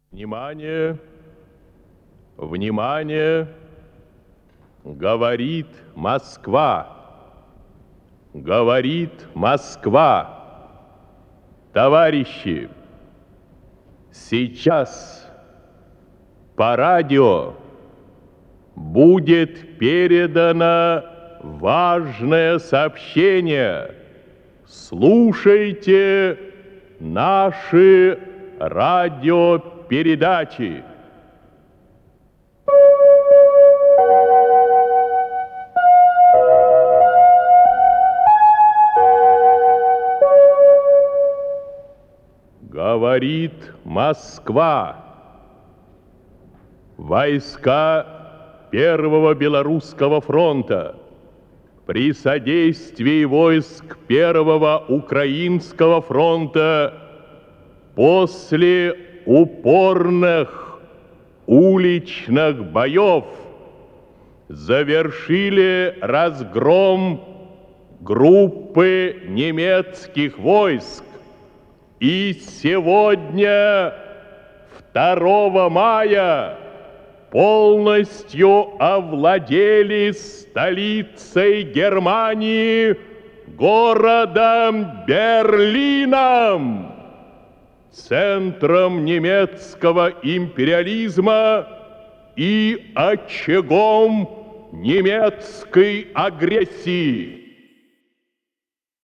Внимание! Внимание! Говорит Москва! Говорит Москва! Товарищи, сейчас по радио будет передано важное сообщение. Слушайте наши радиопередачи. Говорит Москва. Войска Первого Белорусского фронта при содействии войск Первого Украинского фронта после упорных уличных боев завершили разгром группы немецких войск. И сегодня, 2 мая, полностью овладели столицей Германии, городом Берлином, центром немецкого империализма и очагом немецкой агрессии.